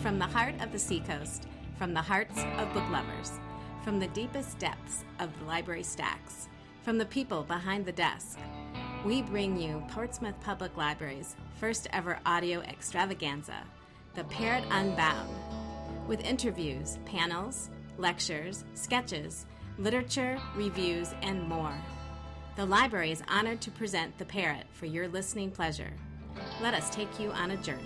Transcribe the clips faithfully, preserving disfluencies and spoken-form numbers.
From the heart of the seacoast, from the hearts of book lovers, from the deepest depths of the library stacks, from the people behind the desk, we bring you Portsmouth Public Library's first ever audio extravaganza, The Parrot Unbound, with interviews, panels, lectures, sketches, literature, reviews, and more. The library is honored to present The Parrot for your listening pleasure. Let us take you on a journey.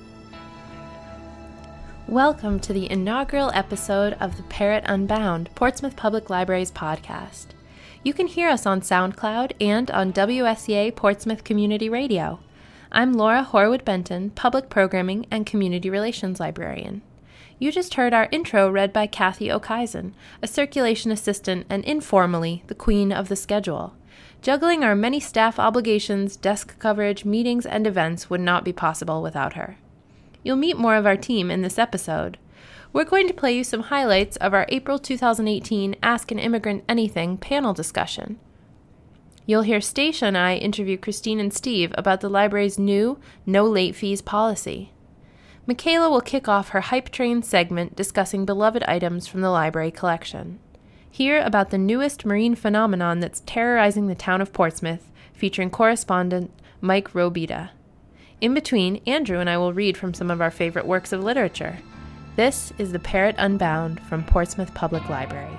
Welcome to the inaugural episode of The Parrot Unbound, Portsmouth Public Library's podcast. You can hear us on SoundCloud and on W S E A Portsmouth Community Radio. I'm Laura Horwood-Benton, Public Programming and Community Relations Librarian. You just heard our intro read by Kathy Okeisen, a circulation assistant and informally the queen of the schedule. Juggling our many staff obligations, desk coverage, meetings, and events would not be possible without her. You'll meet more of our team in this episode. We're going to play you some highlights of our April two thousand eighteen Ask an Immigrant Anything panel discussion. You'll hear Stacia and I interview Christine and Steve about the library's new no late fees policy. Michaela will kick off her Hype Train segment discussing beloved items from the library collection. Hear about the newest marine phenomenon that's terrorizing the town of Portsmouth, featuring correspondent Mike Robita. In between, Andrew and I will read from some of our favorite works of literature. This is The Parrot Unbound from Portsmouth Public Library.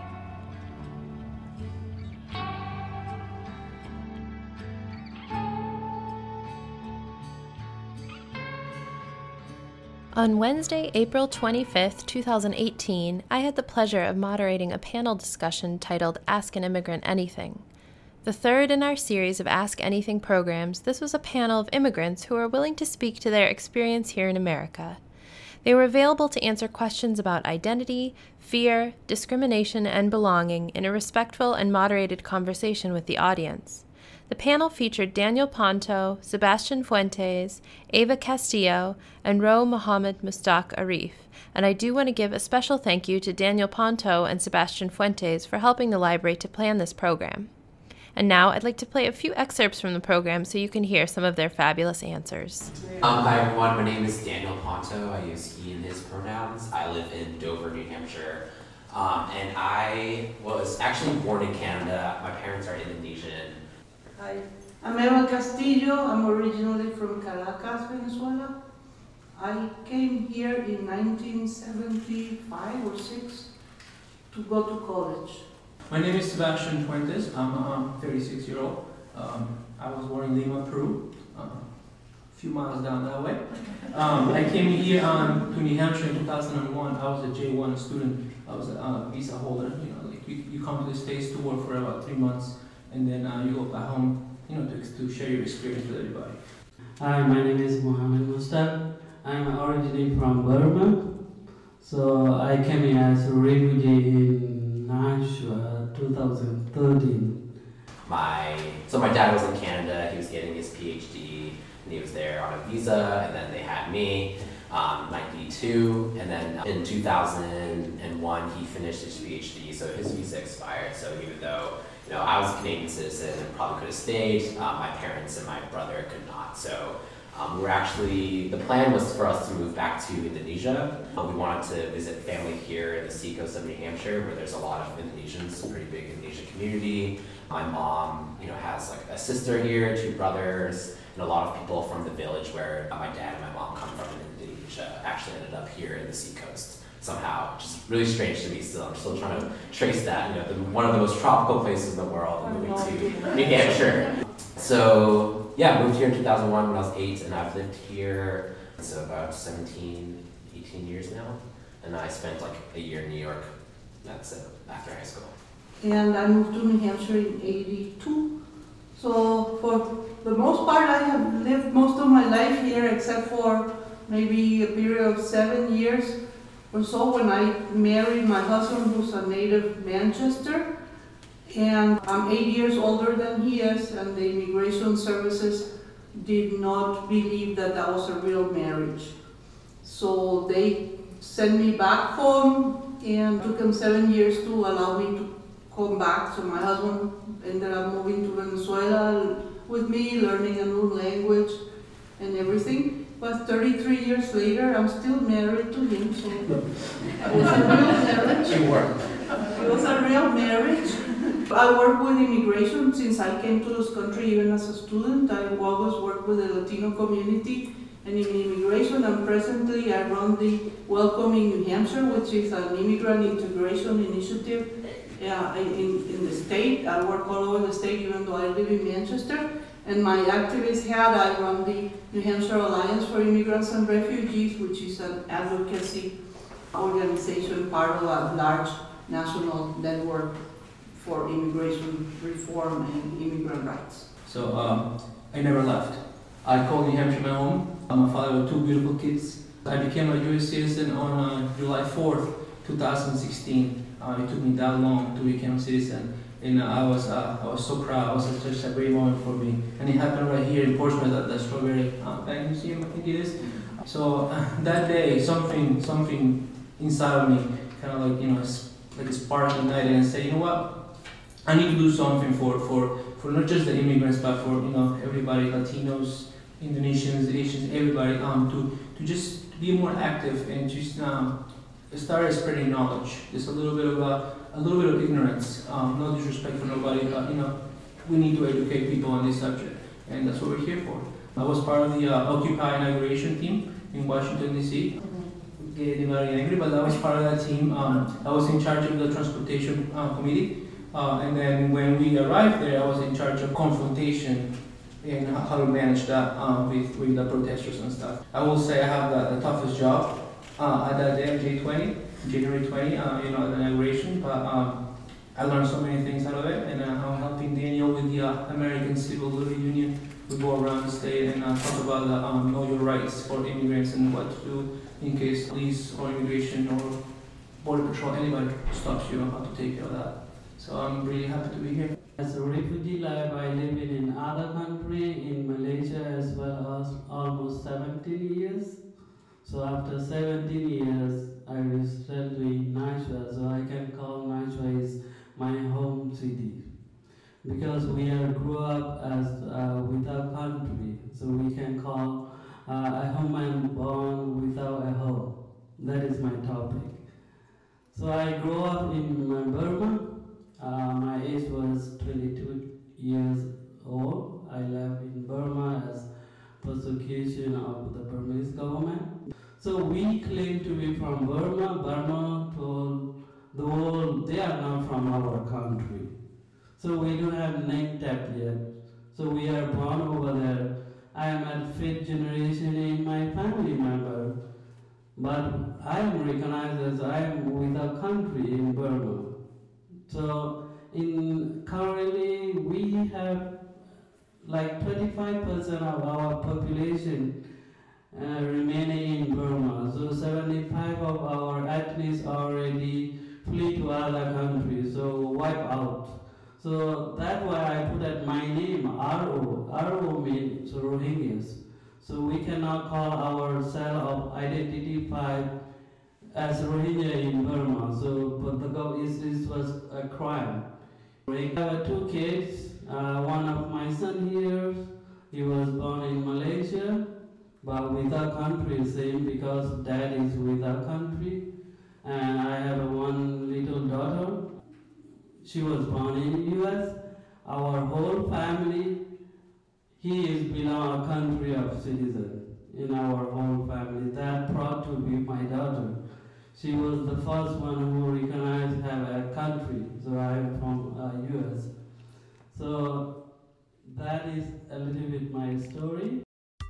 On Wednesday, April twenty-fifth, twenty eighteen, I had the pleasure of moderating a panel discussion titled Ask an Immigrant Anything. The third in our series of Ask Anything programs, this was a panel of immigrants who were willing to speak to their experience here in America. They were available to answer questions about identity, fear, discrimination, and belonging in a respectful and moderated conversation with the audience. The panel featured Daniel Ponto, Sebastian Fuentes, Ava Castillo, and Ro Mohammed Mustaq Arif, and I do want to give a special thank you to Daniel Ponto and Sebastian Fuentes for helping the library to plan this program. And now I'd like to play a few excerpts from the program so you can hear some of their fabulous answers. Um, hi everyone, my name is Daniel Ponto. I use he and his pronouns. I live in Dover, New Hampshire. Um, and I was actually born in Canada. My parents are Indonesian. Hi, I'm Eva Castillo. I'm originally from Caracas, Venezuela. I came here in nineteen seventy-five or six to go to college. My name is Sebastian Fuentes. I'm a thirty-six-year-old. Um, I was born in Lima, Peru, uh, a few miles down that way. Um, I came here um, to New Hampshire in two thousand one. I was a J one student. I was a uh, visa holder. You know, like you, you come to the States to work for about three months, and then uh, you go back home, you know, to, to share your experience with everybody. Hi, my name is Mohammed Mustaq. I'm originally from Burma, so I came here as a refugee in Nashua, two thousand thirteen. My so my dad was in Canada. He was getting his PhD, and he was there on a visa. And then they had me, um, ninety-two, and then in two thousand one he finished his PhD. So his visa expired. So even though you know I was a Canadian citizen and probably could have stayed, uh, my parents and my brother could not. So. Um, we were actually, the plan was for us to move back to Indonesia. Uh, we wanted to visit family here in the seacoast of New Hampshire, where there's a lot of Indonesians, a pretty big Indonesian community. My mom, you know, has like a sister here, two brothers, and a lot of people from the village where uh, my dad and my mom come from in Indonesia actually ended up here in the seacoast somehow, which is really strange to me still. I'm still trying to trace that, you know, the, one of the most tropical places in the world, and moving to New Hampshire. So, yeah, moved here in two thousand one when I was eight, and I've lived here so about seventeen, eighteen years now. And I spent like a year in New York, that's it, after high school. And I moved to New Hampshire in eighty-two. So for the most part, I have lived most of my life here, except for maybe a period of seven years or so when I married my husband, who's a native Manchester. And I'm eight years older than he is, and the immigration services did not believe that that was a real marriage. So they sent me back home, and it took them seven years to allow me to come back. So my husband ended up moving to Venezuela with me, learning a new language and everything. but thirty-three years later, I'm still married to him, so it was a real marriage. You were. It was a real marriage. I work with immigration since I came to this country, even as a student. I always worked with the Latino community and in immigration, and presently I run the Welcoming New Hampshire, which is an immigrant integration initiative uh, in, in the state. I work all over the state, even though I live in Manchester. And my activist hat, I run the New Hampshire Alliance for Immigrants and Refugees, which is an advocacy organization, part of a large national network for immigration reform and immigrant rights. So um, I never left. I called New Hampshire my home. I'm a father of two beautiful kids. I became a U S citizen on uh, July fourth, twenty sixteen. Uh, it took me that long to become a citizen, and uh, I was uh, I was so proud. It was such a great moment for me, and it happened right here in Portsmouth at the Strawberry uh, Bank Museum, I think it is. So uh, that day, something something inside of me, kind of like you know, like a spark ignited, and said, you know what, I need to do something for for for not just the immigrants, but for you know everybody, Latinos, Indonesians, Asians, everybody, um, to to just be more active and just um, start spreading knowledge. Just a little bit of a, a little bit of ignorance. Um, no disrespect for nobody, but you know, we need to educate people on this subject, and that's what we're here for. I was part of the uh, Occupy inauguration team in Washington D C Getting very angry, but I was part of that team. Um, I was in charge of the transportation uh, committee, uh, and then when we arrived there, I was in charge of confrontation and how to manage that um, with, with the protesters and stuff. I will say I have the, the toughest job uh, at that day of J twenty, January twentieth, uh, you know, the inauguration, but um, I learned so many things out of it, and uh, I'm helping Daniel with the uh, American Civil Liberties Union. We go around the state and uh, talk about the um, know your rights for immigrants and what to do in case police or immigration or border patrol, anybody stops you, how to take care of that. So I'm really happy to be here. As a refugee life, I live in another country, in Malaysia, as well as almost seventeen years. So after seventeen years, I returned to Nashua, so I can call Nashua is my home city. Because we are grew up as uh, without country, so we can call uh, a home and born without a home. That is my topic. So I grew up in Burma. Uh, my age was twenty-two years old. I left in Burma as persecution of the Burmese government. So we claim to be from Burma. Burma told the world they are not from our country. So we don't have name tag yet. So we are born over there. I am at fifth generation in my family member. But I am recognized as I am with a country in Burma. So in currently we have like twenty-five percent of our population uh, remaining in Burma. So seventy-five of our ethnics already flee to other countries, so wipe out. So that's why I put at my name R O. R O means Rohingyas. So we cannot call ourselves identified as Rohingya in Burma. So but the government, this was a crime. I have two kids. Uh, one of my son here, he was born in Malaysia, but without country, same because dad is without country. And I have one little daughter. She was born in U S. Our whole family, he is belong a country of citizen in our whole family. That proud to be my daughter. She was the first one who recognized have a country. So I am from uh, U S. So that is a little bit my story.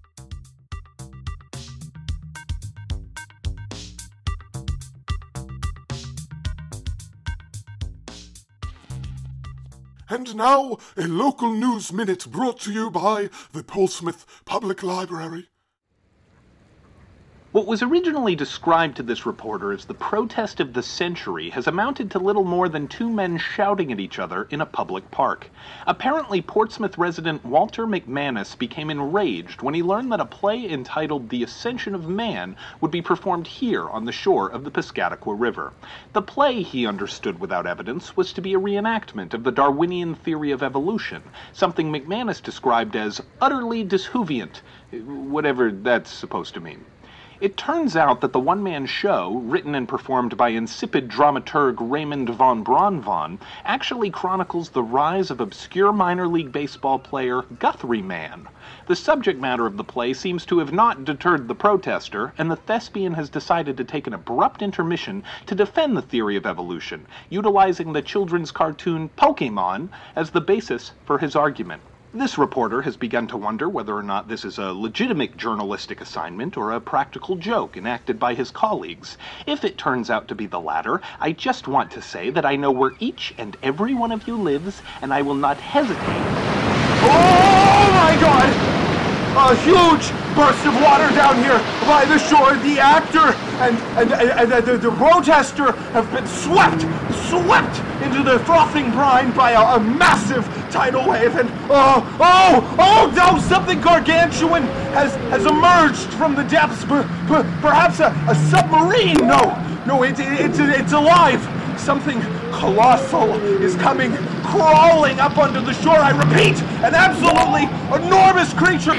And now, a local news minute brought to you by the Portsmouth Public Library. What was originally described to this reporter as the protest of the century has amounted to little more than two men shouting at each other in a public park. Apparently, Portsmouth resident Walter McManus became enraged when he learned that a play entitled The Ascension of Man would be performed here on the shore of the Piscataqua River. The play, he understood without evidence, was to be a reenactment of the Darwinian theory of evolution, something McManus described as utterly dishuvient, whatever that's supposed to mean. It turns out that the one-man show, written and performed by insipid dramaturg Raymond von Braunvon, actually chronicles the rise of obscure minor league baseball player Guthrie Man. The subject matter of the play seems to have not deterred the protester, and the thespian has decided to take an abrupt intermission to defend the theory of evolution, utilizing the children's cartoon Pokémon as the basis for his argument. This reporter has begun to wonder whether or not this is a legitimate journalistic assignment or a practical joke enacted by his colleagues. If it turns out to be the latter, I just want to say that I know where each and every one of you lives, and I will not hesitate. Oh my God! A huge burst of water down here by the shore. The actor and, and, and, and the, the protester have been swept, swept into the frothing brine by a, a massive tidal wave. And oh, oh, oh, no, something gargantuan has, has emerged from the depths. Per, per, perhaps a, a submarine. No, no, it, it, it's, it's alive. Something colossal is coming, crawling up onto the shore. I repeat, an absolutely enormous creature.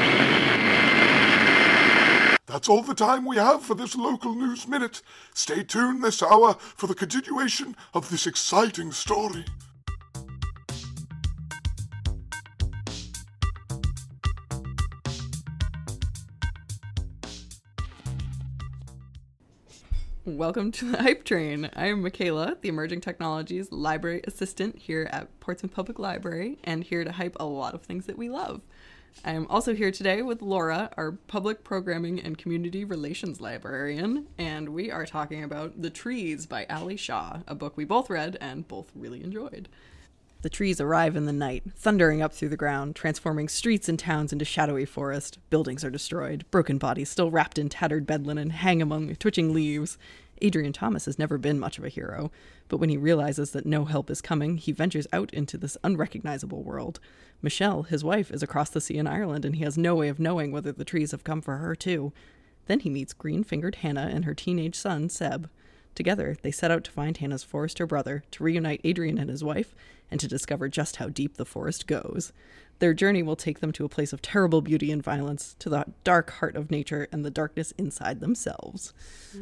That's all the time we have for this local news minute. Stay tuned this hour for the continuation of this exciting story. Welcome to the Hype Train. I am Michaela, the Emerging Technologies Library Assistant here at Portsmouth Public Library, and here to hype a lot of things that we love. I am also here today with Laura, our Public Programming and Community Relations Librarian, and we are talking about The Trees by Ali Shah, a book we both read and both really enjoyed. The trees arrive in the night, thundering up through the ground, transforming streets and towns into shadowy forest. Buildings are destroyed. Broken bodies, still wrapped in tattered bed linen, hang among the twitching leaves. Adrian Thomas has never been much of a hero, but when he realizes that no help is coming, he ventures out into this unrecognizable world. Michelle, his wife, is across the sea in Ireland, and he has no way of knowing whether the trees have come for her, too. Then he meets green-fingered Hannah and her teenage son, Seb. Together, they set out to find Hannah's forester brother, to reunite Adrian and his wife, and to discover just how deep the forest goes. Their journey will take them to a place of terrible beauty and violence, to the dark heart of nature and the darkness inside themselves.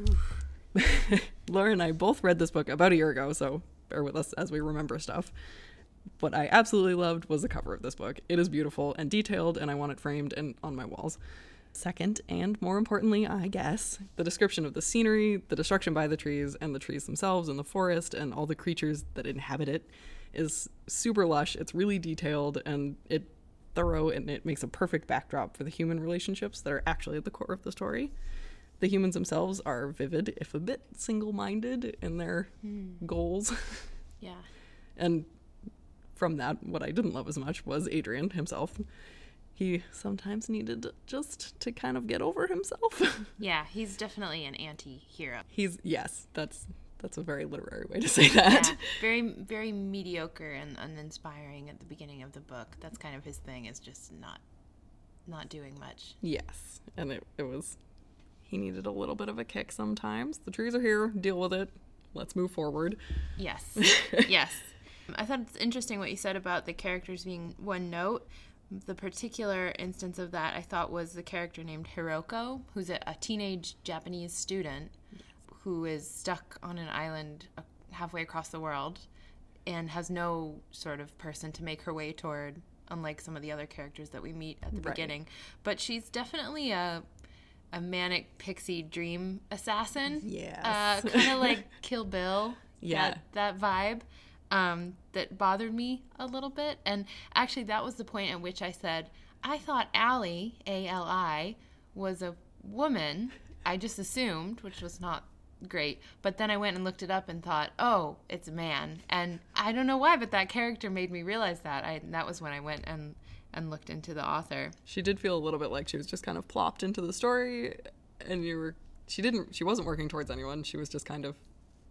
Laura and I both read this book about a year ago, so bear with us as we remember stuff. What I absolutely loved was the cover of this book. It is beautiful and detailed, and I want it framed and on my walls. Second, and more importantly, I guess, the description of the scenery, the destruction by the trees, and the trees themselves and the forest and all the creatures that inhabit it is super lush. It's really detailed, and it thorough, and it makes a perfect backdrop for the human relationships that are actually at the core of the story. The humans themselves are vivid, if a bit single-minded in their mm. goals. Yeah. And from that, what I didn't love as much was Adrian himself. He sometimes needed just to kind of get over himself. Yeah, he's definitely an anti-hero. He's, yes, that's that's a very literary way to say that. Yeah, very, very mediocre and uninspiring at the beginning of the book. That's kind of his thing, is just not not doing much. Yes, and it, it was, he needed a little bit of a kick sometimes. The trees are here, deal with it, let's move forward. Yes, yes. I thought it's interesting what you said about the characters being one note. The particular instance of that I thought was the character named Hiroko, who's a, a teenage Japanese student who is stuck on an island halfway across the world and has no sort of person to make her way toward, unlike some of the other characters that we meet at the right. beginning. But she's definitely a a manic pixie dream assassin. Yes. Uh, kind of like Kill Bill. Yeah. That, that vibe. Um, that bothered me a little bit. And actually, that was the point at which I said, I thought Ali, A L I, was a woman. I just assumed, which was not great. But then I went and looked it up and thought, oh, it's a man. And I don't know why, but that character made me realize that. I that was when I went and, and looked into the author. She did feel a little bit like she was just kind of plopped into the story, and you were she didn't, she wasn't working towards anyone. She was just kind of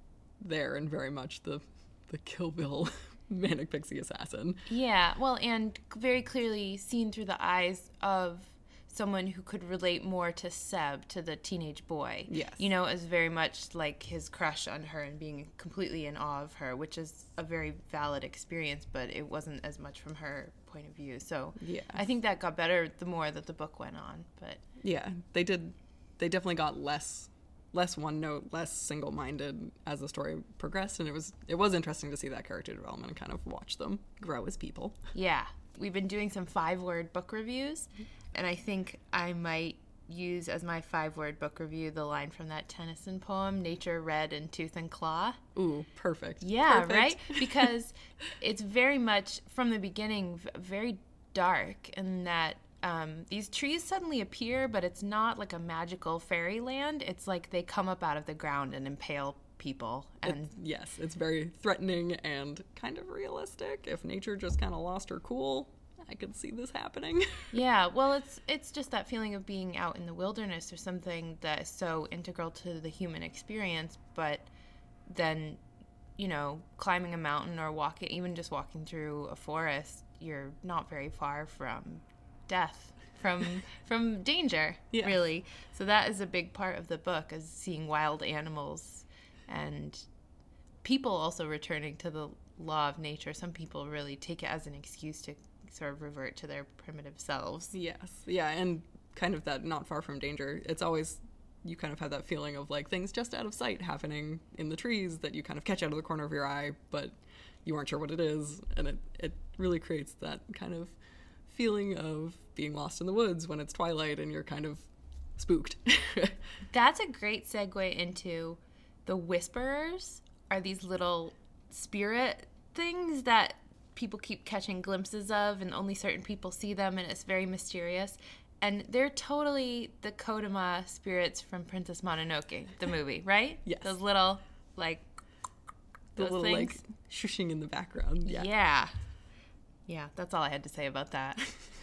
there and very much the, the Kill Bill manic pixie assassin. Yeah, well, and very clearly seen through the eyes of someone who could relate more to Seb, to the teenage boy. Yes. You know, as very much like his crush on her and being completely in awe of her, which is a very valid experience, but it wasn't as much from her point of view. So yeah. I think that got better the more that the book went on. But yeah, they did, they definitely got less less one note, less single-minded as the story progressed, and it was it was interesting to see that character development and kind of watch them grow as people. Yeah. We've been doing some five-word book reviews, and I think I might use as my five-word book review the line from that Tennyson poem, Nature Red in Tooth and Claw. Ooh, perfect. Yeah, perfect. Right? Because it's very much, from the beginning, very dark in that um, these trees suddenly appear, but it's not like a magical fairyland. It's like they come up out of the ground and impale people. And it's, yes, it's very threatening and kind of realistic. If nature just kind of lost her cool, I could see this happening. Yeah, well, it's it's just that feeling of being out in the wilderness or something that is so integral to the human experience, but then, you know, climbing a mountain or walking, even just walking through a forest, you're not very far from death, from from danger, yeah. really. So that is a big part of the book, is seeing wild animals and people also returning to the law of nature. Some people really take it as an excuse to sort of revert to their primitive selves. Yes. Yeah, and kind of that not far from danger. It's always, you kind of have that feeling of like things just out of sight happening in the trees that you kind of catch out of the corner of your eye, but you aren't sure what it is. And it, it really creates that kind of feeling of being lost in the woods when it's twilight and you're kind of spooked. That's a great segue into the Whisperers. Are these little spirit things that people keep catching glimpses of and only certain people see them, and it's very mysterious. And they're totally the Kodama spirits from Princess Mononoke, the movie, right? Yes. Those little, like, the those little, things. like, shushing in the background. Yeah. Yeah. Yeah, that's all I had to say about that.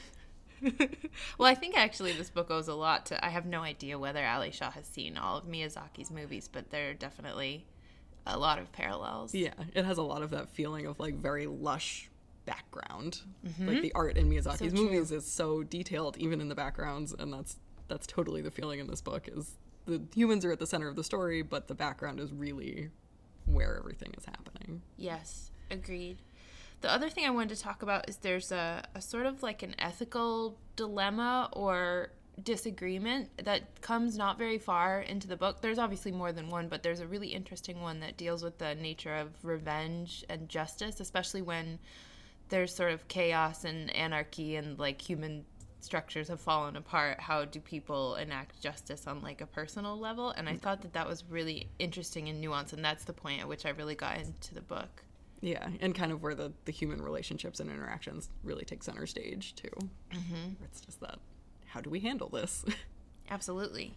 Well, I think actually this book owes a lot to, I have no idea whether Ali Shah has seen all of Miyazaki's movies, but there are definitely a lot of parallels. Yeah, it has a lot of that feeling of like very lush background. Mm-hmm. Like the art in Miyazaki's So movies is so detailed, even in the backgrounds, and that's that's totally the feeling in this book. Is the humans are at the center of the story, but the background is really where everything is happening. Yes, agreed. The other thing I wanted to talk about is there's a, a sort of like an ethical dilemma or disagreement that comes not very far into the book. There's obviously more than one, but there's a really interesting one that deals with the nature of revenge and justice, especially when there's sort of chaos and anarchy and like human structures have fallen apart. How do people enact justice on like a personal level? And I thought that that was really interesting and nuanced, and that's the point at which I really got into the book. Yeah, and kind of where the, the human relationships and interactions really take center stage, too. Mm-hmm. It's just that, how do we handle this? Absolutely.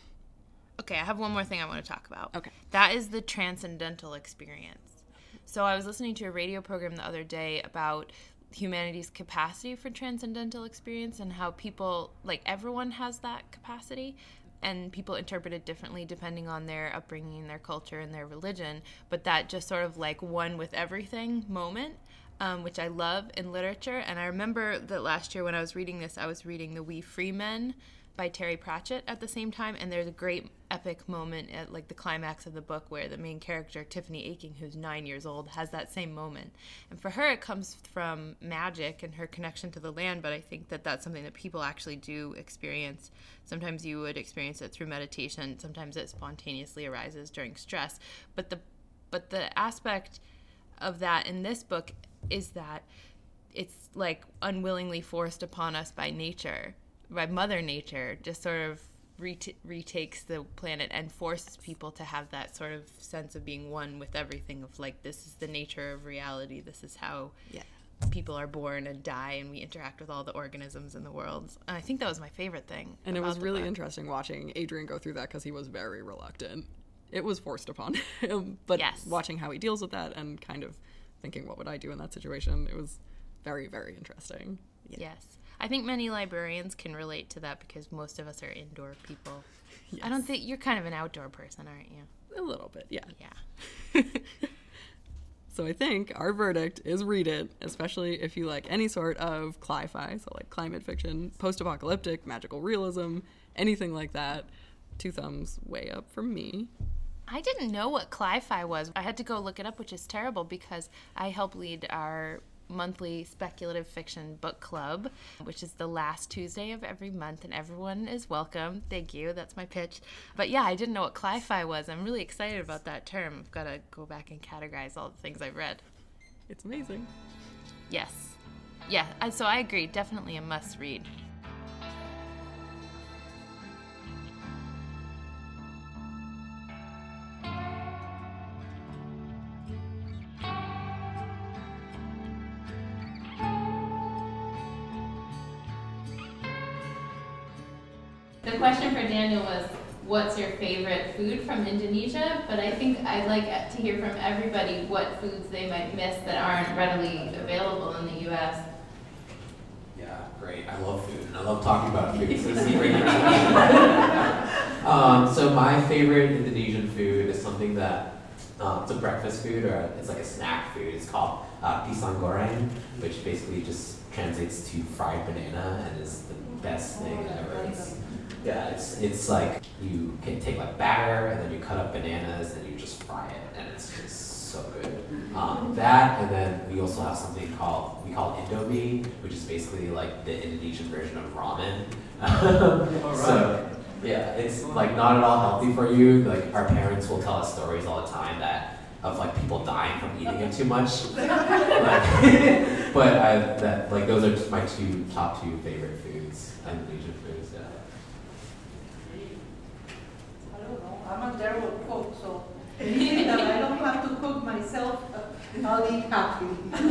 Okay, I have one more thing I want to talk about. Okay. That is the transcendental experience. So I was listening to a radio program the other day about humanity's capacity for transcendental experience and how people, like everyone has that capacity, and people interpret it differently depending on their upbringing, their culture, and their religion. But that just sort of like one with everything moment, um, which I love in literature. And I remember that last year when I was reading this, I was reading The We Free Men by Terry Pratchett at the same time. And there's a great epic moment at like the climax of the book where the main character, Tiffany Aching, who's nine years old, has that same moment. And for her, it comes from magic and her connection to the land. But I think that that's something that people actually do experience. Sometimes you would experience it through meditation. Sometimes it spontaneously arises during stress. But the but the aspect of that in this book is that it's like unwillingly forced upon us by nature, by Mother Nature, just sort of ret- retakes the planet and forces people to have that sort of sense of being one with everything, of like, this is the nature of reality, this is how yeah. people are born and die, and we interact with all the organisms in the world. And I think that was my favorite thing. And it was really book. interesting watching Adrian go through that because he was very reluctant. It was forced upon him, but yes. watching how he deals with that and kind of thinking, what would I do in that situation? It was very, very interesting. Yeah. Yes. I think many librarians can relate to that because most of us are indoor people. Yes. I don't think you're kind of an outdoor person, aren't you? A little bit, yeah. Yeah. So I think our verdict is read it, especially if you like any sort of cli-fi, so like climate fiction, post-apocalyptic, magical realism, anything like that. Two thumbs way up from me. I didn't know what cli-fi was. I had to go look it up, which is terrible because I help lead our monthly speculative fiction book club, which is the last Tuesday of every month, and everyone is welcome. Thank you. That's my pitch. But yeah, I didn't know what cli-fi was. I'm really excited about that term. I've got to go back and categorize all the things I've read. It's amazing. Yes. Yeah, so I agree. Definitely a must read. The question for Daniel was, what's your favorite food from Indonesia? But I think I'd like to hear from everybody what foods they might miss that aren't readily available in the U S. Yeah, great. I love food, and I love talking about food. So, it's great. um, so my favorite Indonesian food is something that, um, it's a breakfast food, or it's like a snack food. It's called uh, pisang goreng, which basically just translates to fried banana, and is the best thing ever. It's, Yeah, it's it's like you can take like batter and then you cut up bananas and you just fry it, and it's just so good. Um, that, and then we also have something called we call Indomie, which is basically like the Indonesian version of ramen. So yeah, it's like not at all healthy for you. Like our parents will tell us stories all the time that of like people dying from eating it too much. Like, but I that like those are just my two top two favorite foods, Indonesian foods. Yeah. I'm a terrible cook, so anything that I don't have to cook myself, uh, I'll eat happy.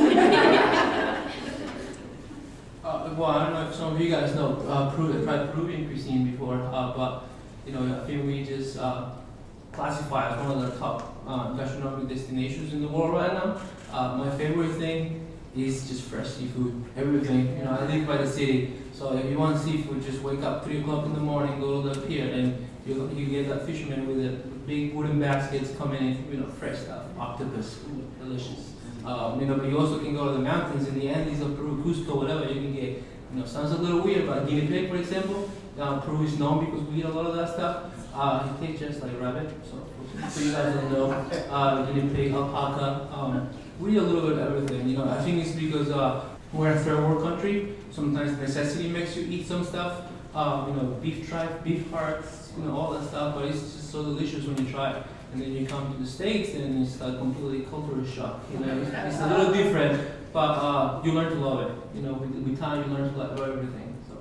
uh, well, I don't know if some of you guys know, uh, Peru, I tried Peruvian cuisine before, uh, but you know, I think we just uh, classify as one of the top uh, gastronomic destinations in the world right now. Uh, my favorite thing is just fresh seafood, everything. You know, I live by the city, so if you want seafood, just wake up three o'clock in the morning, go to the pier, and You, you get that fisherman with the big wooden baskets coming in, you know, fresh stuff, octopus, ooh, delicious. Um, you know, but you also can go to the mountains in the Andes of Peru, Cusco, whatever. You can get, you know, sounds a little weird, but guinea pig, for example, uh, Peru is known because we eat a lot of that stuff. Uh, it tastes just like rabbit, so, so you guys don't know. Uh, guinea pig, alpaca. Um, we eat a little bit of everything. You know, I think it's because uh, we're a third world country. Sometimes necessity makes you eat some stuff. Uh, you know, beef tripe, beef hearts, you know, all that stuff, but it's just so delicious when you try it. And then you come to the States and it's a completely cultural shock. You know, it's, it's a little different, but uh, you learn to love it. You know, with, with time you learn to love everything. So,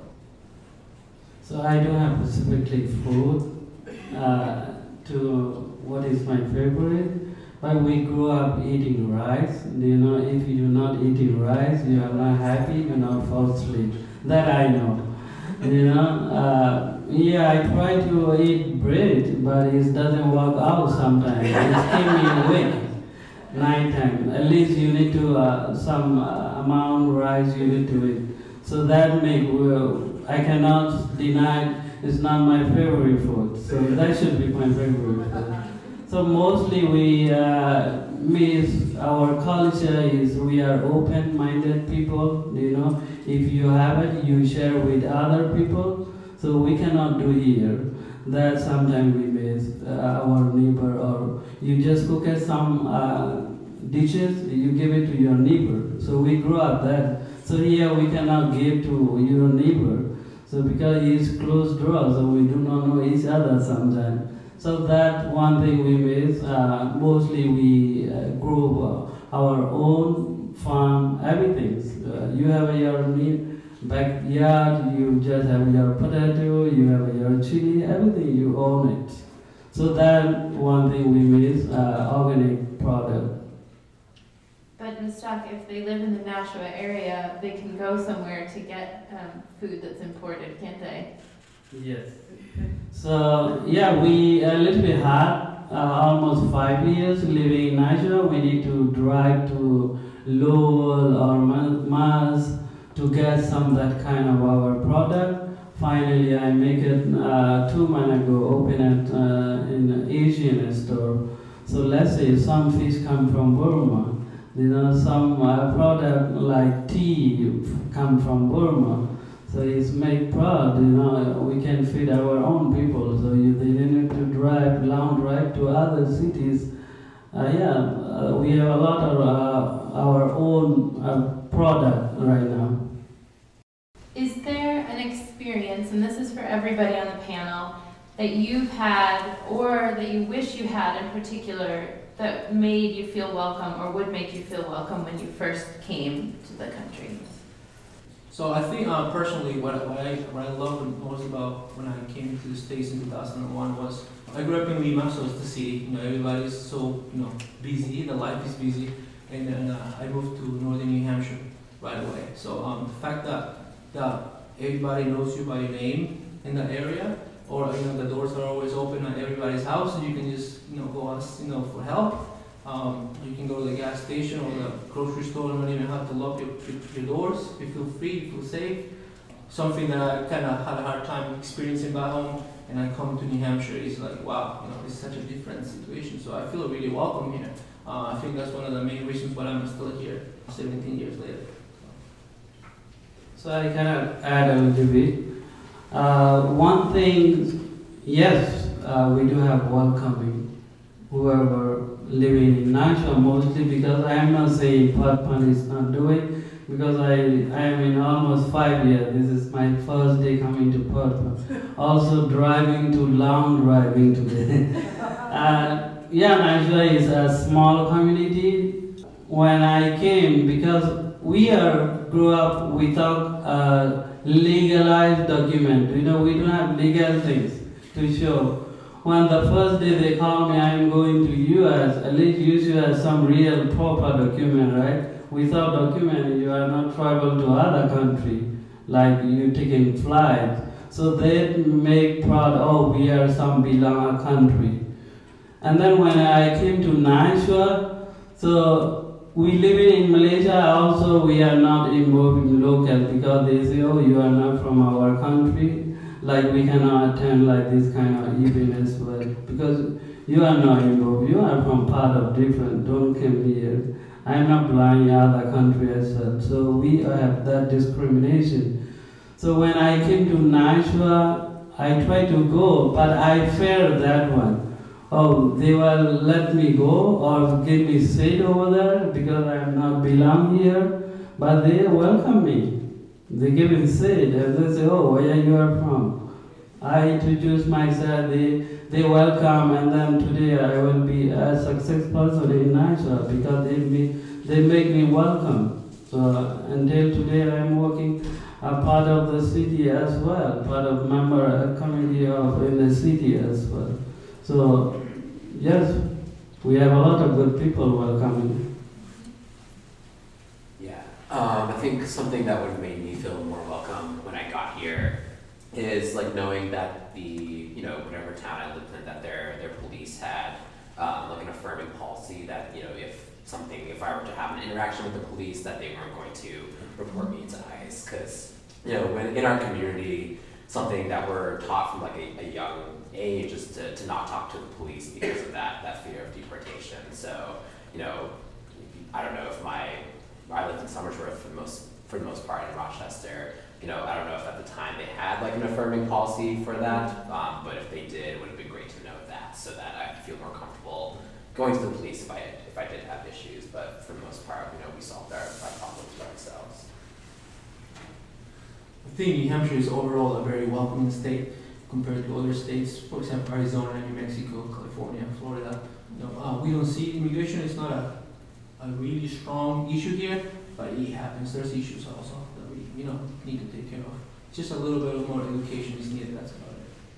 so I don't have specifically food uh, to what is my favorite, but we grew up eating rice. You know, if you're not eating rice, you are not happy, you not fall asleep. That I know. You know, uh, yeah, I try to eat bread, but it doesn't work out sometimes. It's keeping me awake nighttime. At least you need to, uh, some uh, amount of rice you need to eat. So that make, well, I cannot deny it's not my favorite food. So that should be my favorite food. So mostly we uh, miss our culture is we are open-minded people, you know. If you have it, you share with other people. So we cannot do here. That sometimes we miss uh, our neighbor, or you just cook at some uh, dishes, you give it to your neighbor. So we grew up that. So here we cannot give to your neighbor. So because he's closed door, so we do not know each other sometimes. So that one thing we miss. Uh, mostly we uh, grow uh, our own farm, everything. Uh, you have your backyard, you just have your potato, you have your chili, everything, you own it. So that one thing we miss, uh, organic product. But Mustaq, if they live in the Nashua area, they can go somewhere to get um, food that's imported, can't they? Yes. So yeah, we a little bit hard. Uh, almost five years living in Nashua. We need to drive to Lowell or Mars to get some that kind of our product. Finally, I make it uh, two months ago, open it uh, in an Asian store. So let's say some fish come from Burma. You know, some uh, product like tea come from Burma. So it's made proud, you know, we can feed our own people. So you, they didn't need to drive, long drive to other cities. Uh, yeah, uh, we have a lot of uh, our own uh, product right now. Is there an experience, and this is for everybody on the panel, that you've had or that you wish you had in particular that made you feel welcome or would make you feel welcome when you first came to the country? So I think uh, personally what, what, I, what I love most about when I came to the States in two thousand one was I grew up in Lima, so it's the city. You know, everybody's so you know busy, the life is busy, and then uh, I moved to northern New Hampshire right away. So um, the fact that that everybody knows you by your name in that area, or you know the doors are always open at everybody's house, and you can just you know go ask you know for help. Um, you can go to the gas station or the grocery store and don't even have to lock your, your doors. You feel free, you feel safe. Something that I kind of had a hard time experiencing back home, and I come to New Hampshire, it's like, wow, you know, it's such a different situation. So I feel really welcome here. Uh, I think that's one of the main reasons why I'm still here seventeen years later. So I kind of add a little bit. Uh, one thing, yes, uh, we do have welcoming whoever living in Nashua, mostly because I am not saying Patpan is not doing, because I, I am in almost five years. This is my first day coming to Patpan. Also driving to long driving today. uh, yeah, Nashua is a small community. When I came, because we are grew up without a legalized document. You know, we don't have legal things to show. When the first day they call me, I am going to U S, at least you should have some real proper document, right? Without document, you are not travel to other country, like you taking flights. So they make proud, oh, we are some belong a country. And then when I came to Nashua, so we live in Malaysia, also we are not involved in local because they say, oh, you are not from our country. Like we cannot attend like this kind of event as well because you are not involved. You are from part of different. Don't come here. I am not blind in other country as well. So we have that discrimination. So when I came to Nashua, I tried to go, but I feared that one. Oh, they will let me go or give me seat over there because I am not belong here. But they welcome me. They give me seat and they say, oh, where you are from? I introduce myself, they, they welcome, and then today I will be a success person in Nashua because they, be, they make me welcome. So until today I am working a part of the city as well, part of member a community of in the city as well. So yes, we have a lot of good people welcoming. Um, I think something that would have made me feel more welcome when I got here is like knowing that the, you know, whatever town I lived in, that their their police had um, like an affirming policy that, you know, if something, if I were to have an interaction with the police, that they weren't going to report me to ICE. Because, you know, when in our community, something that we're taught from like a, a young age is to, to not talk to the police because of that, that fear of deportation. So, you know, I don't know if my I lived in Somersworth for the most for the most part in Rochester. You know, I don't know if at the time they had like an affirming policy for that, um, but if they did, it would have been great to know that, so that I could feel more comfortable going to the police if I if I did have issues. But for the most part, you know, we solved our, our problems by ourselves. I think New Hampshire is overall a very welcoming state compared to other states. For example, Arizona, New Mexico, California, Florida. You know, uh, we don't see immigration. It's not a a really strong issue here, but it happens. There's issues also that we, you know, need to take care of. Just a little bit of more education is needed, that's about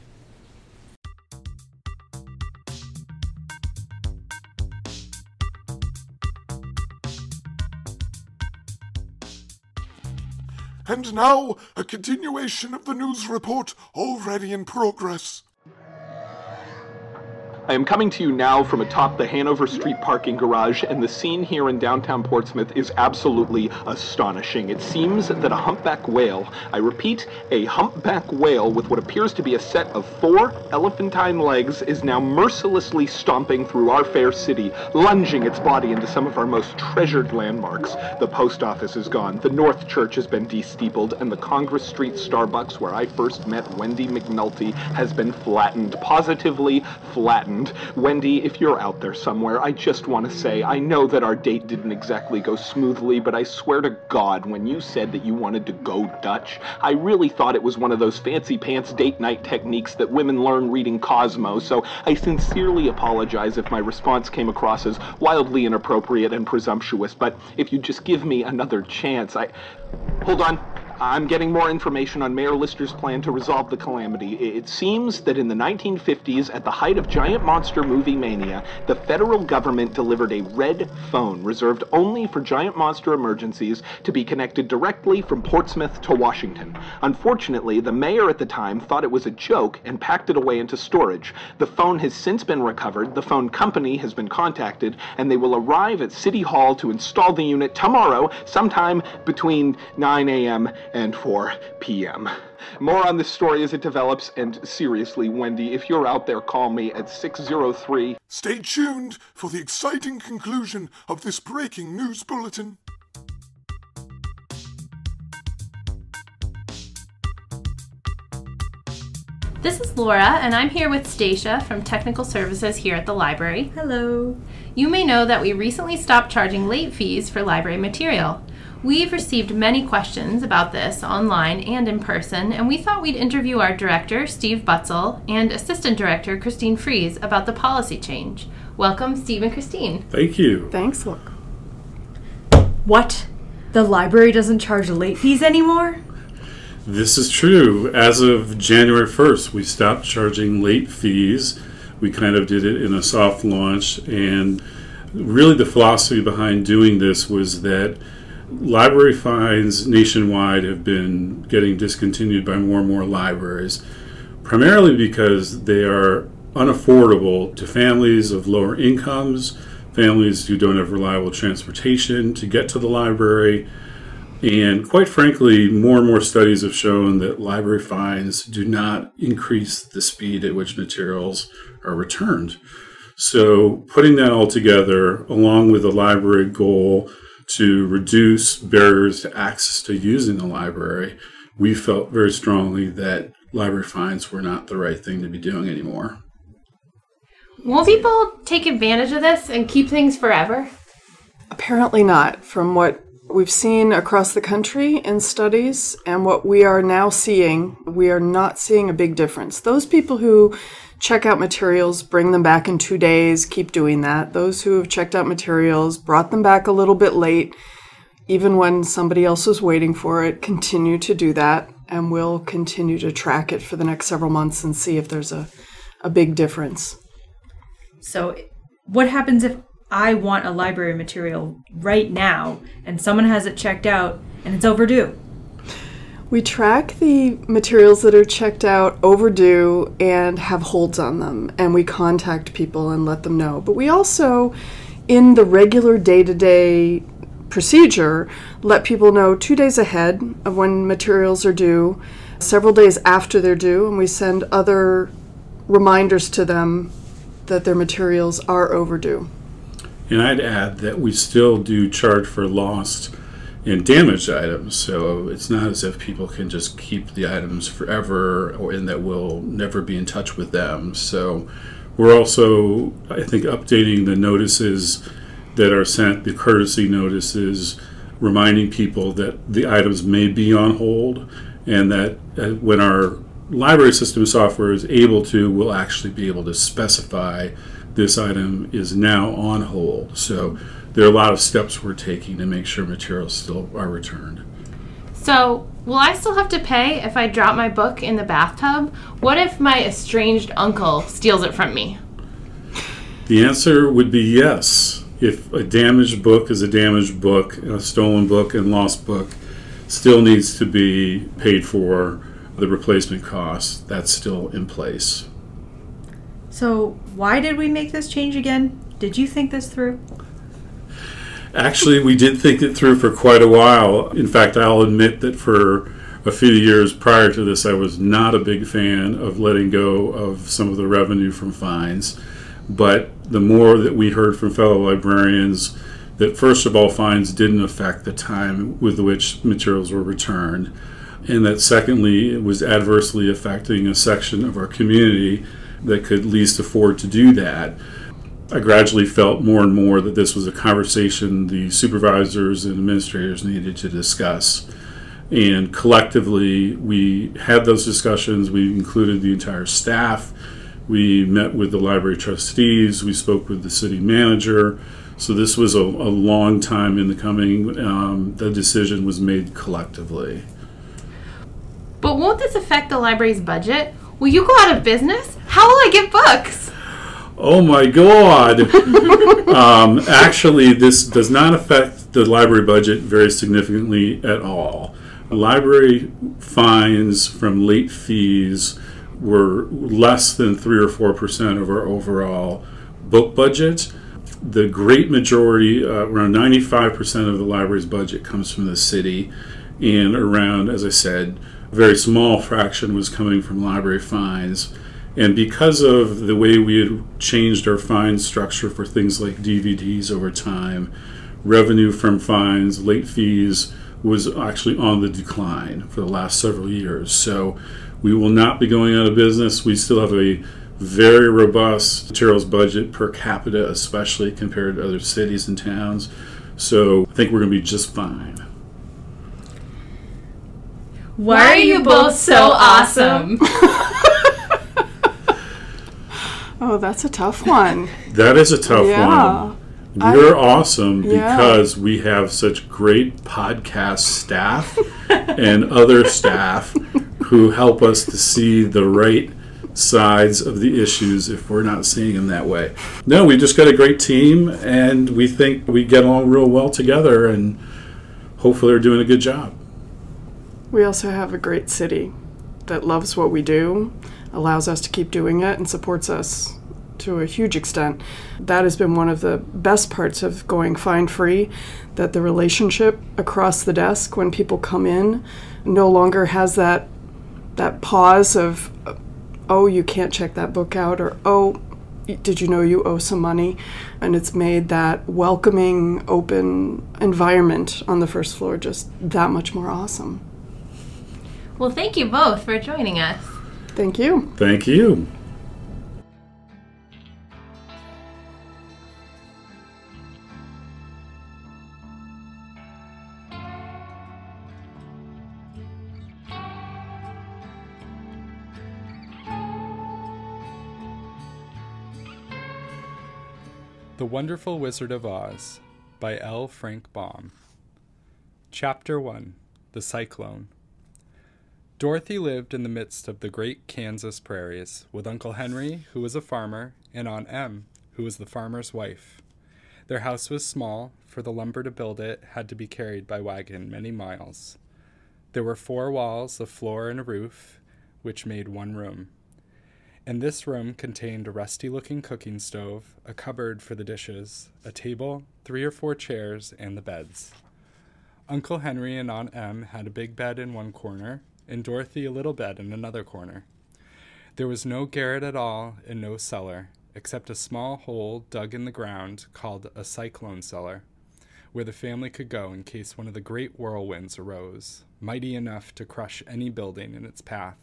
it. And now, a continuation of the news report already in progress. I am coming to you now from atop the Hanover Street parking garage, and the scene here in downtown Portsmouth is absolutely astonishing. It seems that a humpback whale, I repeat, a humpback whale with what appears to be a set of four elephantine legs, is now mercilessly stomping through our fair city, lunging its body into some of our most treasured landmarks. The post office is gone, the North Church has been de-steepled, and the Congress Street Starbucks, where I first met Wendy McNulty, has been flattened, positively flattened. Wendy, if you're out there somewhere, I just want to say, I know that our date didn't exactly go smoothly, but I swear to God, when you said that you wanted to go Dutch, I really thought it was one of those fancy pants date night techniques that women learn reading Cosmo, so I sincerely apologize if my response came across as wildly inappropriate and presumptuous, but if you just give me another chance, I... Hold on. I'm getting more information on Mayor Lister's plan to resolve the calamity. It seems that in the nineteen fifties, at the height of giant monster movie mania, the federal government delivered a red phone reserved only for giant monster emergencies to be connected directly from Portsmouth to Washington. Unfortunately, the mayor at the time thought it was a joke and packed it away into storage. The phone has since been recovered, the phone company has been contacted, and they will arrive at City Hall to install the unit tomorrow, sometime between nine a.m. and four p.m. More on this story as it develops, and seriously, Wendy, if you're out there, call me at six oh three. Stay tuned for the exciting conclusion of this breaking news bulletin. This is Laura, and I'm here with Stacia from Technical Services here at the library. Hello. You may know that we recently stopped charging late fees for library material. We've received many questions about this online and in person, and we thought we'd interview our director, Steve Butzel, and assistant director, Christine Fries, about the policy change. Welcome, Steve and Christine. Thank you. Thanks, look. What? The library doesn't charge late fees anymore? This is true. As of January first, we stopped charging late fees. We kind of did it in a soft launch, and really the philosophy behind doing this was that library fines nationwide have been getting discontinued by more and more libraries, primarily because they are unaffordable to families of lower incomes, families who don't have reliable transportation to get to the library. And quite frankly, more and more studies have shown that library fines do not increase the speed at which materials are returned. So putting that all together, along with the library goal to reduce barriers to access to using the library, we felt very strongly that library fines were not the right thing to be doing anymore. Will people take advantage of this and keep things forever? Apparently not. From what we've seen across the country in studies and what we are now seeing, we are not seeing a big difference. Those people who check out materials, bring them back in two days, keep doing that. Those who have checked out materials, brought them back a little bit late, even when somebody else was waiting for it, continue to do that, and we'll continue to track it for the next several months and see if there's a, a big difference. So what happens if I want a library material right now and someone has it checked out and it's overdue? We track the materials that are checked out overdue and have holds on them, and we contact people and let them know. But we also, in the regular day-to-day procedure, let people know two days ahead of when materials are due, several days after they're due, and we send other reminders to them that their materials are overdue. And I'd add that we still do charge for lost and damaged items, so it's not as if people can just keep the items forever, or and that we'll never be in touch with them. So we're also, I think, updating the notices that are sent, the courtesy notices, reminding people that the items may be on hold, and that uh, when our library system software is able to, we'll actually be able to specify this item is now on hold. So there are a lot of steps we're taking to make sure materials still are returned. So, will I still have to pay if I drop my book in the bathtub? What if my estranged uncle steals it from me? The answer would be yes. If a damaged book is a damaged book, a stolen book and lost book still needs to be paid for, the replacement cost, that's still in place. So why did we make this change again? Did you think this through? Actually, we did think it through for quite a while. In fact, I'll admit that for a few years prior to this, I was not a big fan of letting go of some of the revenue from fines. But the more that we heard from fellow librarians, that first of all, fines didn't affect the time with which materials were returned, and that secondly, it was adversely affecting a section of our community that could least afford to do that. I gradually felt more and more that this was a conversation the supervisors and administrators needed to discuss. And collectively, we had those discussions. We included the entire staff. We met with the library trustees. We spoke with the city manager. So this was a, a long time in the coming. Um, the decision was made collectively. But won't this affect the library's budget? Will you go out of business? How will I get books? Oh my God! um, actually, this does not affect the library budget very significantly at all. Library fines from late fees were less than three or four percent of our overall book budget. The great majority, uh, around ninety-five percent of the library's budget comes from the city, and around, as I said, a very small fraction was coming from library fines. And because of the way we had changed our fine structure for things like D V Ds over time, revenue from fines, late fees, was actually on the decline for the last several years. So we will not be going out of business. We still have a very robust materials budget per capita, especially compared to other cities and towns. So I think we're going to be just fine. Why are you both so awesome? Oh, that's a tough one. That is a tough yeah. one. You're I, awesome yeah. because we have such great podcast staff and other staff who help us to see the right sides of the issues if we're not seeing them that way. No, we just got a great team, and we think we get along real well together, and hopefully they're doing a good job. We also have a great city that loves what we do, allows us to keep doing it, and supports us to a huge extent. That has been one of the best parts of going fine-free, that the relationship across the desk when people come in no longer has that that pause of, oh, you can't check that book out, or oh, did you know you owe some money? And it's made that welcoming, open environment on the first floor just that much more awesome. Well, thank you both for joining us. Thank you. Thank you. The Wonderful Wizard of Oz by L. Frank Baum. Chapter one. The Cyclone. Dorothy lived in the midst of the great Kansas prairies with Uncle Henry, who was a farmer, and Aunt Em, who was the farmer's wife. Their house was small, for the lumber to build it had to be carried by wagon many miles. There were four walls, a floor, and a roof, which made one room. And this room contained a rusty-looking cooking stove, a cupboard for the dishes, a table, three or four chairs, and the beds. Uncle Henry and Aunt Em had a big bed in one corner, and Dorothy a little bed in another corner. There was no garret at all and no cellar, except a small hole dug in the ground called a cyclone cellar, where the family could go in case one of the great whirlwinds arose, mighty enough to crush any building in its path.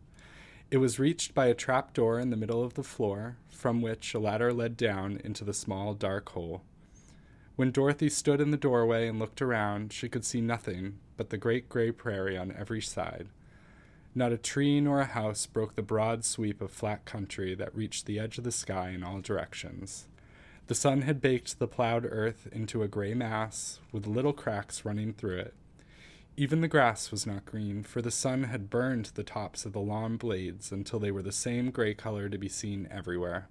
It was reached by a trap door in the middle of the floor, from which a ladder led down into the small dark hole. When Dorothy stood in the doorway and looked around, she could see nothing but the great gray prairie on every side. Not a tree nor a house broke the broad sweep of flat country that reached the edge of the sky in all directions. The sun had baked the plowed earth into a gray mass, with little cracks running through it. Even the grass was not green, for the sun had burned the tops of the lawn blades until they were the same gray color to be seen everywhere.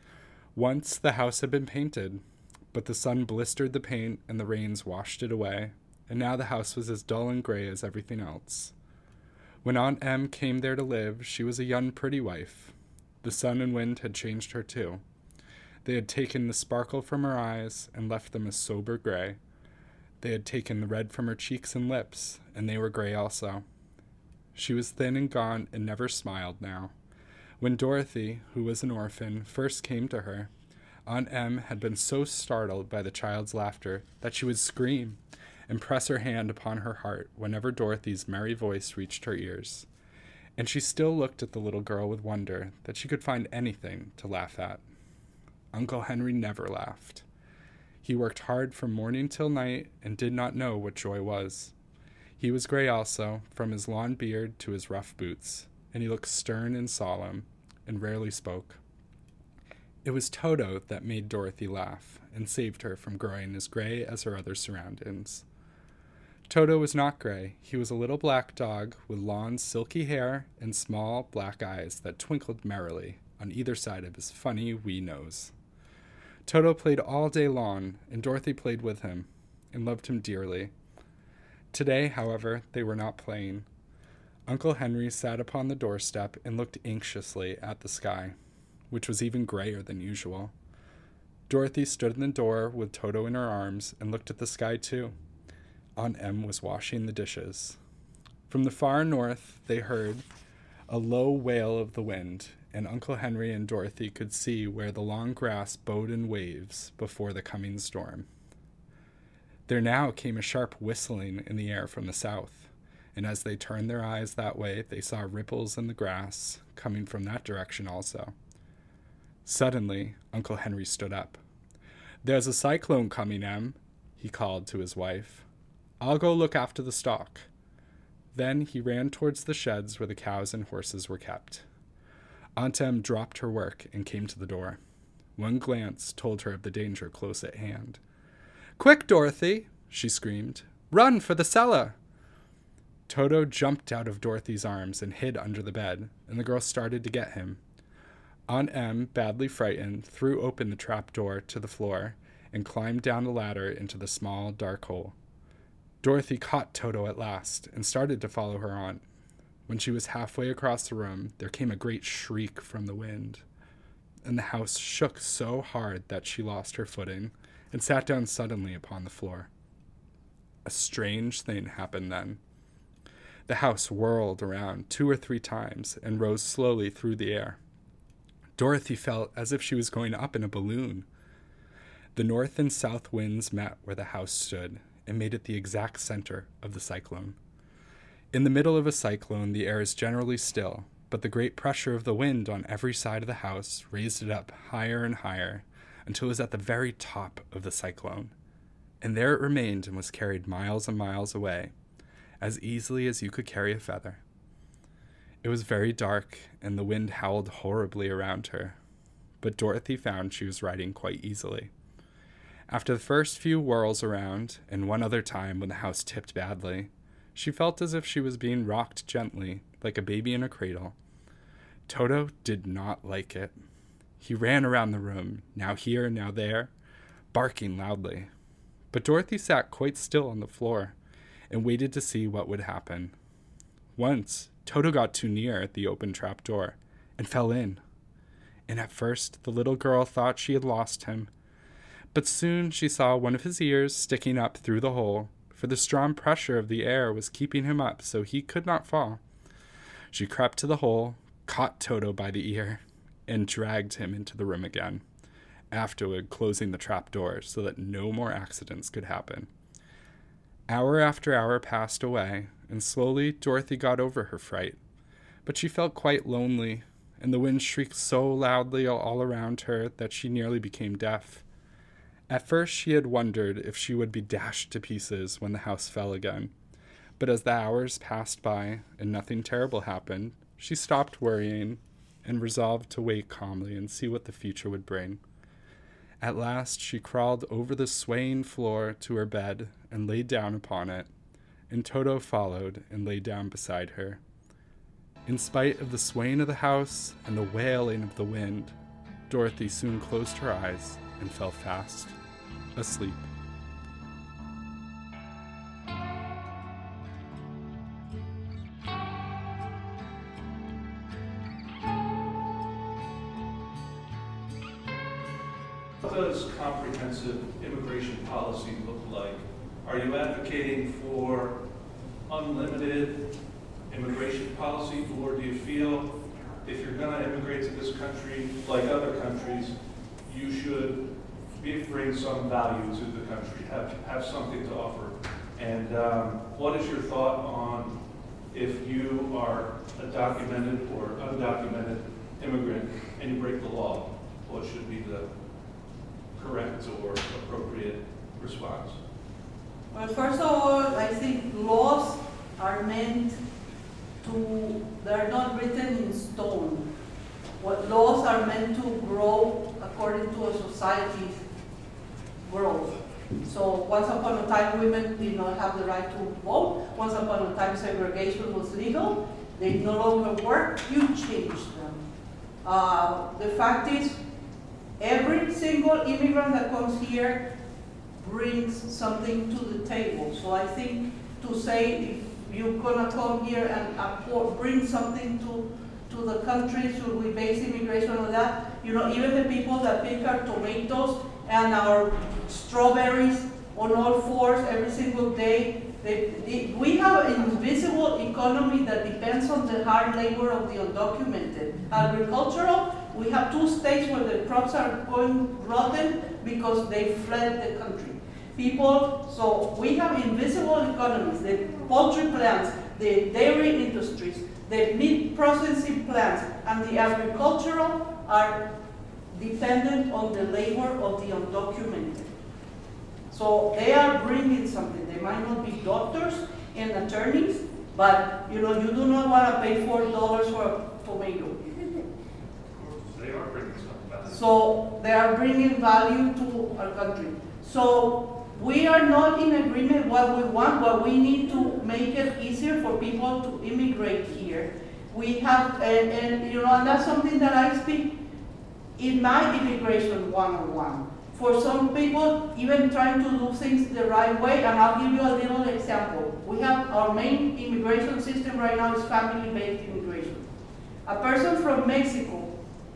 Once the house had been painted, but the sun blistered the paint and the rains washed it away, and now the house was as dull and gray as everything else. When Aunt Em came there to live, she was a young pretty wife. The sun and wind had changed her too. They had taken the sparkle from her eyes and left them a sober gray. They had taken the red from her cheeks and lips, and they were gray also. She was thin and gaunt and never smiled now. When Dorothy, who was an orphan, first came to her, Aunt Em had been so startled by the child's laughter that she would scream and press her hand upon her heart whenever Dorothy's merry voice reached her ears. And she still looked at the little girl with wonder that she could find anything to laugh at. Uncle Henry never laughed. He worked hard from morning till night and did not know what joy was. He was gray also, from his long beard to his rough boots, and he looked stern and solemn, and rarely spoke. It was Toto that made Dorothy laugh, and saved her from growing as gray as her other surroundings. Toto was not gray. He was a little black dog with long, silky hair and small, black eyes that twinkled merrily on either side of his funny, wee nose. Toto played all day long, and Dorothy played with him, and loved him dearly. Today, however, they were not playing. Uncle Henry sat upon the doorstep and looked anxiously at the sky, which was even grayer than usual. Dorothy stood in the door with Toto in her arms and looked at the sky too. Aunt Em was washing the dishes. From the far north they heard a low wail of the wind, and Uncle Henry and Dorothy could see where the long grass bowed in waves before the coming storm. There now came a sharp whistling in the air from the south, and as they turned their eyes that way, they saw ripples in the grass coming from that direction also. Suddenly, Uncle Henry stood up. "There's a cyclone coming, Em," he called to his wife. "I'll go look after the stock." Then he ran towards the sheds where the cows and horses were kept. Aunt Em dropped her work and came to the door. One glance told her of the danger close at hand. "Quick, Dorothy!" she screamed. "Run for the cellar!" Toto jumped out of Dorothy's arms and hid under the bed, and the girl started to get him. Aunt Em, badly frightened, threw open the trap door to the floor and climbed down the ladder into the small, dark hole. Dorothy caught Toto at last and started to follow her aunt. When she was halfway across the room, there came a great shriek from the wind, and the house shook so hard that she lost her footing and sat down suddenly upon the floor. A strange thing happened then. The house whirled around two or three times and rose slowly through the air. Dorothy felt as if she was going up in a balloon. The north and south winds met where the house stood and made it the exact center of the cyclone. In the middle of a cyclone, the air is generally still, but the great pressure of the wind on every side of the house raised it up higher and higher until it was at the very top of the cyclone. And there it remained and was carried miles and miles away, as easily as you could carry a feather. It was very dark, and the wind howled horribly around her, but Dorothy found she was riding quite easily. After the first few whirls around, and one other time when the house tipped badly, she felt as if she was being rocked gently, like a baby in a cradle. Toto did not like it. He ran around the room, now here, now there, barking loudly. But Dorothy sat quite still on the floor and waited to see what would happen. Once, Toto got too near the open trap door and fell in. And at first, the little girl thought she had lost him. But soon she saw one of his ears sticking up through the hole, for the strong pressure of the air was keeping him up so he could not fall. She crept to the hole, caught Toto by the ear, and dragged him into the room again, afterward closing the trap door so that no more accidents could happen. Hour after hour passed away, and slowly Dorothy got over her fright, but she felt quite lonely, and the wind shrieked so loudly all around her that she nearly became deaf. At first she had wondered if she would be dashed to pieces when the house fell again, but as the hours passed by and nothing terrible happened, she stopped worrying and resolved to wait calmly and see what the future would bring. At last she crawled over the swaying floor to her bed and lay down upon it, and Toto followed and lay down beside her. In spite of the swaying of the house and the wailing of the wind, Dorothy soon closed her eyes and fell fast asleep. what does comprehensive immigration policy look like? Are you advocating for unlimited immigration policy, or do you feel if you're going to immigrate to this country, like other countries, you should be, bring some value to the country, have, have something to offer? And um, what is your thought on if you are a documented or undocumented immigrant and you break the law? What should be the correct or appropriate response? Well, first of all, I think laws are meant to, they're not written in stone. What laws are meant to grow according to a society's growth. So once upon a time, women did not have the right to vote. Once upon a time, segregation was legal. They no longer work. You changed them. Uh, the fact is, every single immigrant that comes here brings something to the table. So I think to say if you're gonna come here and uh, bring something to to the country, should we base immigration on that? You know, even the people that pick our tomatoes and our strawberries on all fours every single day, they, they, we have an invisible economy that depends on the hard labor of the undocumented. Agricultural, we have two states where the crops are going rotten because they fled the country. People, so we have invisible economies, the poultry plants, the dairy industries, the meat processing plants, and the agricultural are dependent on the labor of the undocumented. So they are bringing something. They might not be doctors and attorneys, but you know, you do not want to pay four dollars for a tomato. They are bringing something back. So they are bringing value to our country. So we are not in agreement what we want, but we need to make it easier for people to immigrate here. We have, and, and you know, and that's something that I speak in my immigration one oh one. For some people, even trying to do things the right way, and I'll give you a little example. We have our main immigration system right now is family-based immigration. A person from Mexico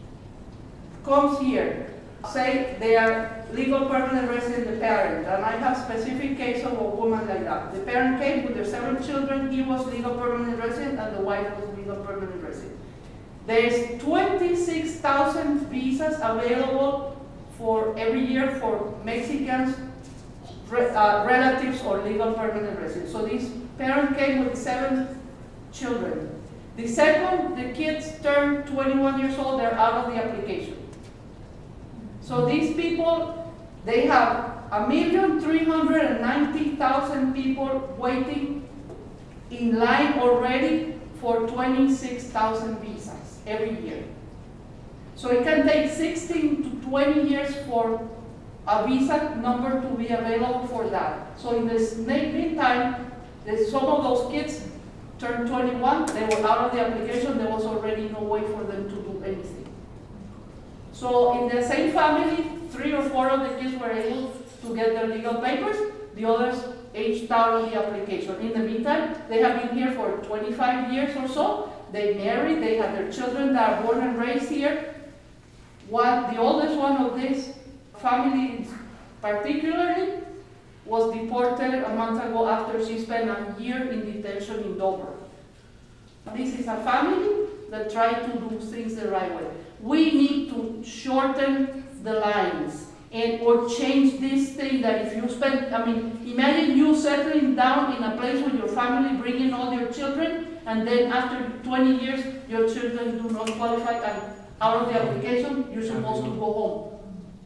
comes here, say they are legal permanent resident, the parent, and I have specific case of a woman like that. The parent came with their seven children, he was legal permanent resident, and the wife was legal permanent resident. There's twenty-six thousand visas available for every year for Mexicans, re, uh, relatives or legal permanent residents. So this parent came with seven children. The second the kids turn twenty-one years old, they're out of the application. So these people, they have a million three hundred ninety thousand people waiting in line already for twenty-six thousand visas every year. So it can take sixteen to twenty years for a visa number to be available for that. So in the meantime, some of those kids turned twenty-one, they were out of the application, there was already no way for them to do anything. So in the same family, three or four of the kids were able to get their legal papers, the others aged out of the application. In the meantime, they have been here for twenty-five years or so. They married, they have their children that are born and raised here. One, the oldest one of this family particularly was deported a month ago after she spent a year in detention in Dover. This is a family that tried to do things the right way. We need to shorten the lines and or change this thing that if you spend, I mean, imagine you settling down in a place with your family, bringing all your children, and then after twenty years, your children do not qualify and out of the application, you're supposed to go home.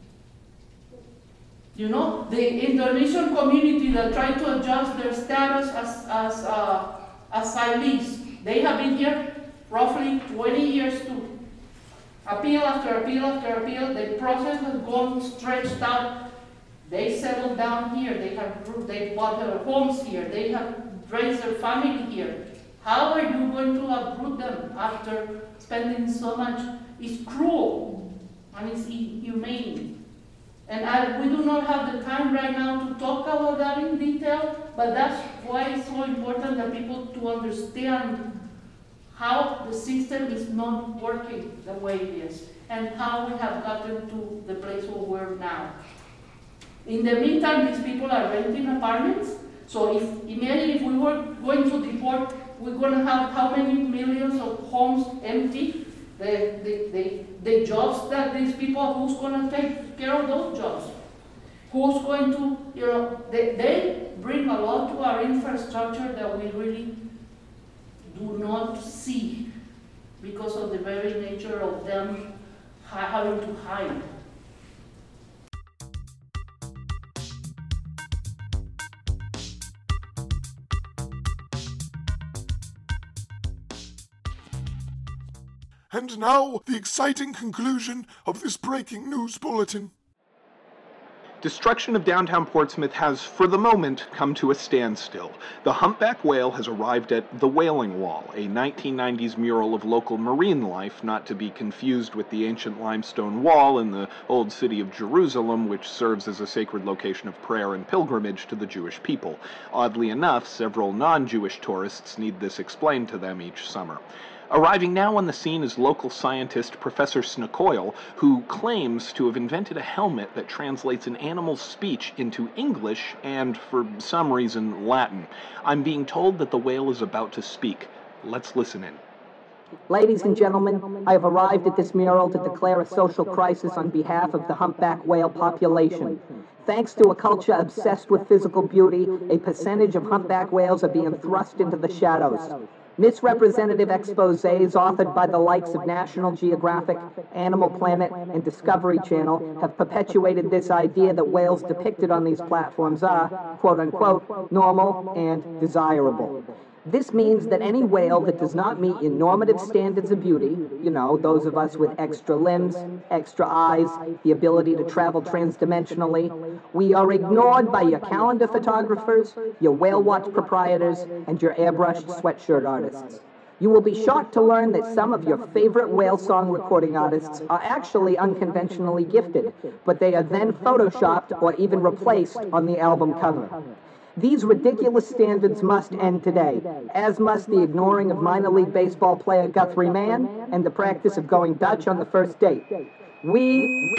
You know, the Indonesian community that tried to adjust their status as, as uh, asylees, they have been here roughly twenty years too. Appeal after appeal after appeal, the process has gone stretched out. They settled down here, they have they bought their homes here, they have raised their family here. How are you going to uproot them after spending so much? It's cruel and it's inhumane. And I, we do not have the time right now to talk about that in detail, but that's why it's so important that people to understand how the system is not working the way it is. and how we have gotten to the place where we're now. In the meantime, these people are renting apartments. So if imagine if we were going to deport, we're going to have how many millions of homes empty? The, the, the, the jobs that these people, who's going to take care of those jobs? Who's going to, you know, they, they bring a lot to our infrastructure that we really do not see because of the very nature of them having to hide. And now, the exciting conclusion of this breaking news bulletin. Destruction of downtown Portsmouth has, for the moment, come to a standstill. The humpback whale has arrived at the Whaling Wall, a nineteen nineties mural of local marine life, not to be confused with the ancient limestone wall in the old city of Jerusalem, which serves as a sacred location of prayer and pilgrimage to the Jewish people. Oddly enough, several non-Jewish tourists need this explained to them each summer. Arriving now on the scene is local scientist Professor Snekoil, who claims to have invented a helmet that translates an animal's speech into English and, for some reason, Latin. I'm being told that the whale is about to speak. Let's listen in. Ladies and gentlemen, I have arrived at this mural to declare a social crisis on behalf of the humpback whale population. Thanks to a culture obsessed with physical beauty, a percentage of humpback whales are being thrust into the shadows. Misrepresentative exposés authored by the likes of National Geographic, Animal Planet, and Discovery Channel have perpetuated this idea that whales depicted on these platforms are, quote-unquote, normal and desirable. This means that any whale that does not meet your normative standards of beauty, you know, those of us with extra limbs, extra eyes, the ability to travel transdimensionally, we are ignored by your calendar photographers, your whale watch proprietors, and your airbrushed sweatshirt artists. You will be shocked to learn that some of your favorite whale song recording artists are actually unconventionally gifted, but they are then photoshopped or even replaced on the album cover. These ridiculous standards must end today, as must the ignoring of minor league baseball player Guthrie Mann and the practice of going Dutch on the first date. We...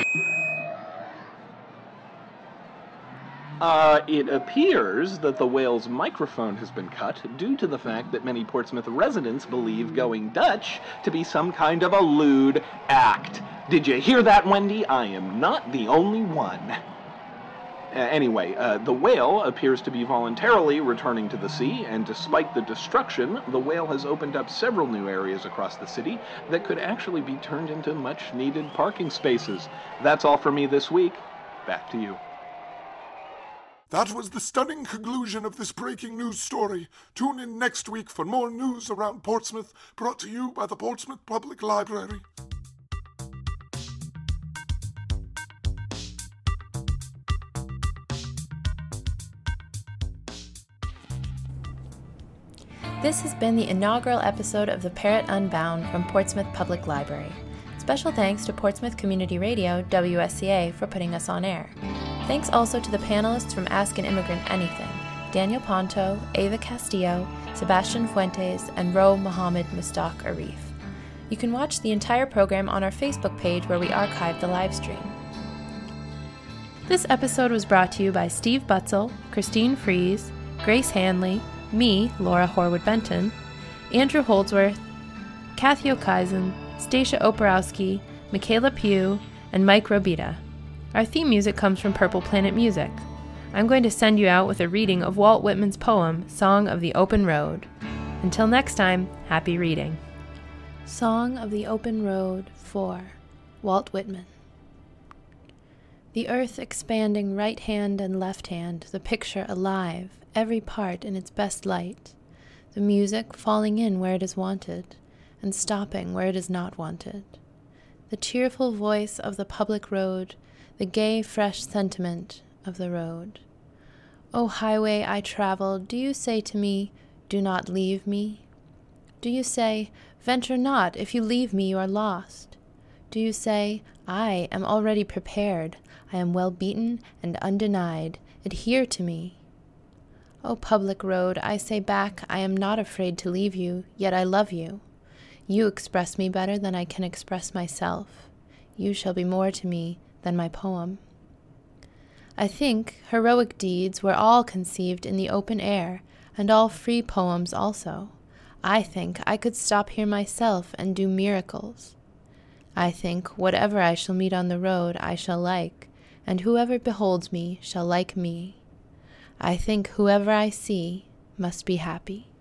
Uh, it appears that the whale's microphone has been cut due to the fact that many Portsmouth residents believe going Dutch to be some kind of a lewd act. Did you hear that, Wendy? I am not the only one. Uh, anyway, uh, the whale appears to be voluntarily returning to the sea, and despite the destruction, the whale has opened up several new areas across the city that could actually be turned into much-needed parking spaces. That's all for me this week. Back to you. That was the stunning conclusion of this breaking news story. Tune in next week for more news around Portsmouth, brought to you by the Portsmouth Public Library. This has been the inaugural episode of The Parrot Unbound from Portsmouth Public Library. Special thanks to Portsmouth Community Radio, W S C A, for putting us on air. Thanks also to the panelists from Ask an Immigrant Anything, Daniel Ponto, Ava Castillo, Sebastian Fuentes, and Ro Mohammed Mustaq Arif. You can watch the entire program on our Facebook page where we archive the live stream. This episode was brought to you by Steve Butzel, Christine Fries, Grace Hanley, me, Laura Horwood-Benton, Andrew Holdsworth, Kathy Okeisen, Stacia Oporowski, Michaela Pugh, and Mike Robita. Our theme music comes from Purple Planet Music. I'm going to send you out with a reading of Walt Whitman's poem, Song of the Open Road. Until next time, happy reading. Song of the Open Road four, Walt Whitman. The earth expanding right hand and left hand, the picture alive, every part in its best light, the music falling in where it is wanted, and stopping where it is not wanted, the cheerful voice of the public road, the gay, fresh sentiment of the road. O highway I travel, do you say to me, do not leave me? Do you say, venture not, if you leave me you are lost? Do you say, I am already prepared, I am well beaten and undenied, adhere to me? O public road, I say back, I am not afraid to leave you, yet I love you. You express me better than I can express myself. you shall be more to me than my poem. I think heroic deeds were all conceived in the open air, and all free poems also. I think I could stop here myself and do miracles. I think whatever I shall meet on the road I shall like, and whoever beholds me shall like me. I think whoever I see must be happy.